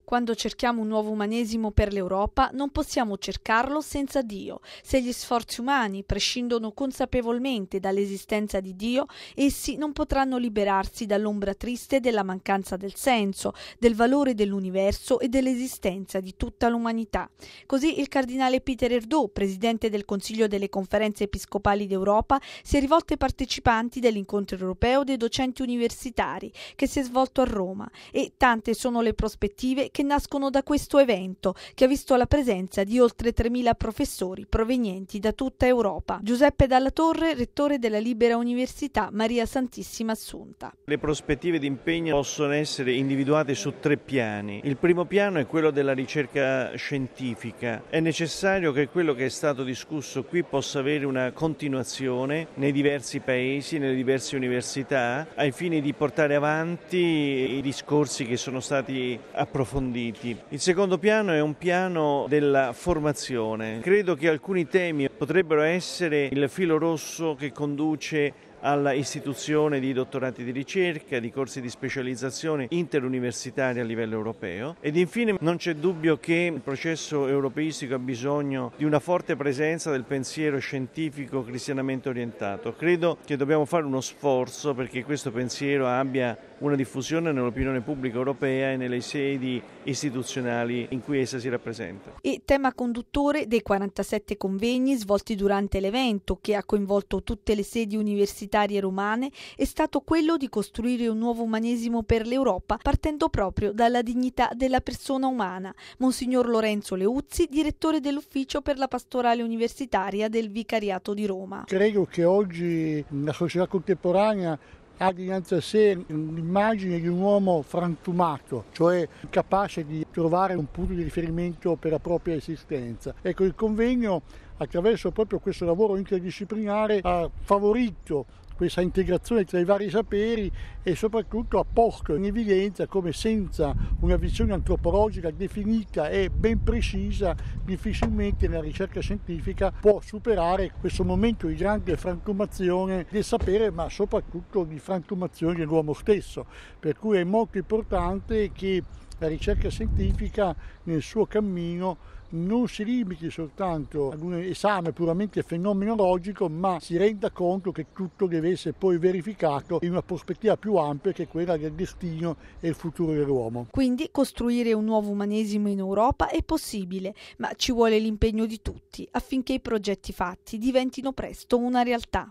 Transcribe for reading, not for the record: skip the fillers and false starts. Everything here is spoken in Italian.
Quando cerchiamo un nuovo umanesimo per l'Europa, non possiamo cercarlo senza Dio. Se gli sforzi umani prescindono consapevolmente dall'esistenza di Dio, essi non potranno liberarsi dall'ombra triste della mancanza del senso, del valore dell'universo e dell'esistenza di tutta l'umanità. Così il cardinale Peter Erdo, presidente del Consiglio delle Conferenze Episcopali d'Europa, si è rivolto ai partecipanti dell'incontro europeo dei docenti universitari che si è svolto a Roma, e tante sono le prospettive che nascono da questo evento, che ha visto la presenza di oltre 3.000 professori provenienti da tutta Europa. Giuseppe Dalla Torre, rettore della Libera Università Maria Santissima Assunta. Le prospettive di impegno possono essere individuate su 3 piani. Il primo piano è quello della ricerca scientifica. È necessario che quello che è stato discusso qui possa avere una continuazione nei diversi paesi, nelle diverse università, ai fini di portare avanti i discorsi che sono stati approfonditi. Il secondo piano è un piano della formazione. Credo che alcuni temi potrebbero essere il filo rosso che conduce alla istituzione di dottorati di ricerca, di corsi di specializzazione interuniversitari a livello europeo. Ed infine non c'è dubbio che il processo europeistico ha bisogno di una forte presenza del pensiero scientifico cristianamente orientato. Credo che dobbiamo fare uno sforzo perché questo pensiero abbia una diffusione nell'opinione pubblica europea e nelle sedi istituzionali in cui essa si rappresenta. E tema conduttore dei 47 convegni svolti durante l'evento, che ha coinvolto tutte le sedi universitarie romane, è stato quello di costruire un nuovo umanesimo per l'Europa partendo proprio dalla dignità della persona umana. Monsignor Lorenzo Leuzzi, direttore dell'Ufficio per la Pastorale Universitaria del Vicariato di Roma. Credo che oggi la società contemporanea ha dinanzi a sé l'immagine di un uomo frantumato, cioè capace di trovare un punto di riferimento per la propria esistenza. Ecco, il convegno, attraverso proprio questo lavoro interdisciplinare, ha favorito questa integrazione tra i vari saperi e soprattutto ha posto in evidenza come senza una visione antropologica definita e ben precisa difficilmente la ricerca scientifica può superare questo momento di grande frantumazione del sapere, ma soprattutto di frantumazione dell'uomo stesso, per cui è molto importante che la ricerca scientifica nel suo cammino non si limiti soltanto ad un esame puramente fenomenologico, ma si renda conto che tutto deve essere poi verificato in una prospettiva più ampia, che è quella del destino e il futuro dell'uomo. Quindi costruire un nuovo umanesimo in Europa è possibile, ma ci vuole l'impegno di tutti affinché i progetti fatti diventino presto una realtà.